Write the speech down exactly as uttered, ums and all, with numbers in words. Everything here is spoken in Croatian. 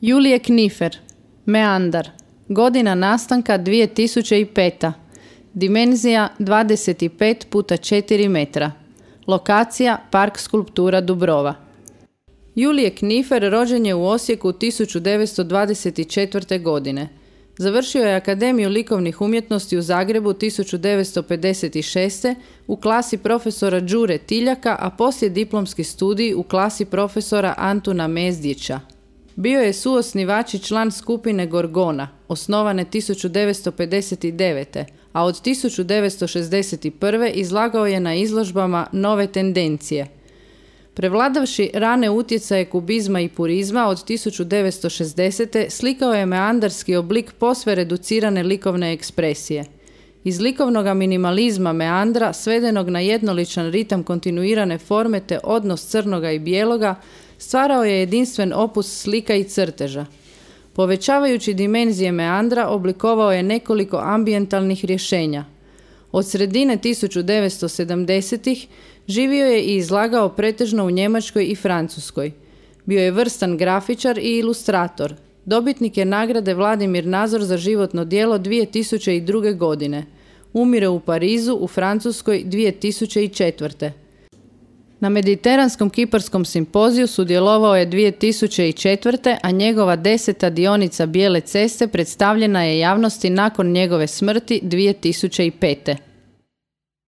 Julije Knifer, Meandar, godina nastanka dvije tisuće peta, dimenzija dvadeset pet puta četiri metra, lokacija Park skulptura Dubrova. Julije Knifer rođen je u Osijeku tisuću devetsto dvadeset četvrte. godine. Završio je Akademiju likovnih umjetnosti u Zagrebu tisuću devetsto pedeset šeste. u klasi profesora Đure Tiljaka, a poslije diplomski studij u klasi profesora Antuna Mezdjića. Bio je suosnivač i član skupine Gorgona, osnovane tisuću devetsto pedeset devete. a od tisuću devetsto šezdeset prve. izlagao je na izložbama Nove tendencije. Prevladavši rane utjecaje kubizma i purizma od tisuću devetsto šezdesete. slikao je meandarski oblik posve reducirane likovne ekspresije. Iz likovnog minimalizma meandra, svedenog na jednoličan ritam kontinuirane forme te odnos crnoga i bijeloga, stvarao je jedinstven opus slika i crteža. Povećavajući dimenzije meandra, oblikovao je nekoliko ambijentalnih rješenja. Od sredine tisuću devetsto sedamdesetih. živio je i izlagao pretežno u Njemačkoj i Francuskoj. Bio je vrstan grafičar i ilustrator. Dobitnik je nagrade Vladimir Nazor za životno djelo dvije tisuće druge. godine. Umire u Parizu u Francuskoj dvije tisuće četvrte. Na Mediteranskom kiparskom simpoziju sudjelovao je dvije tisuće četvrte. a njegova deseta dionica Bijele ceste predstavljena je javnosti nakon njegove smrti dvije tisuće pete.